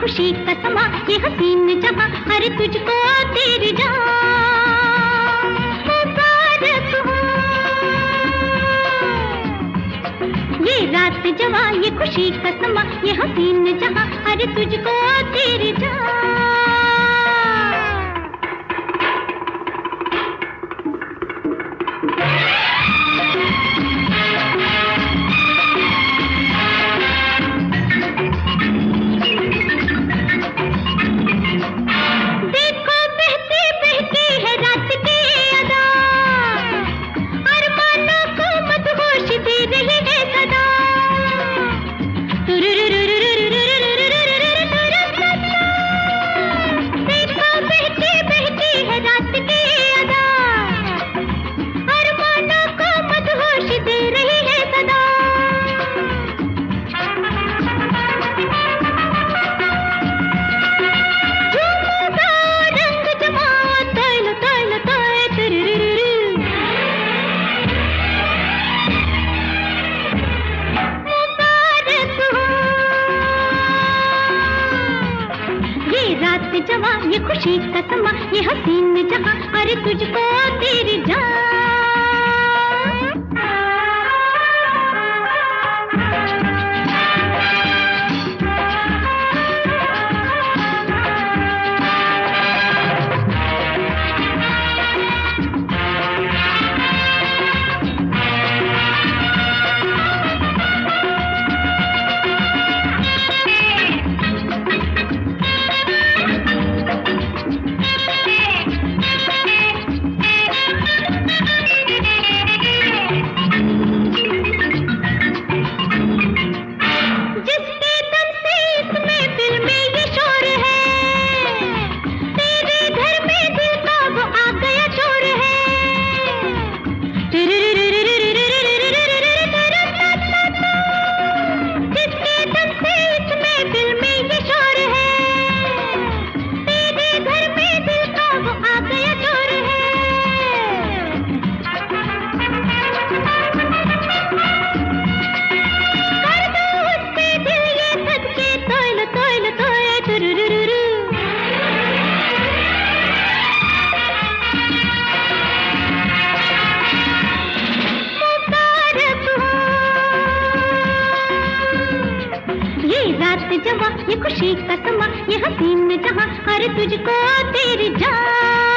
खुशी का समा, ये हसीन जहां, अरे तुझको तेरी जान मुबारक हो। ये रात जवां, ये खुशी का समा, ये हसीन जहां, अरे तुझको तेरी जान। रात जवां, ये खुशी का समा, ये हसीन जहां, अरे तुझको तेरी जान। रात जवां, ये खुशी का समा, ये हसीन जहां, अरे तुझको तेरी जान।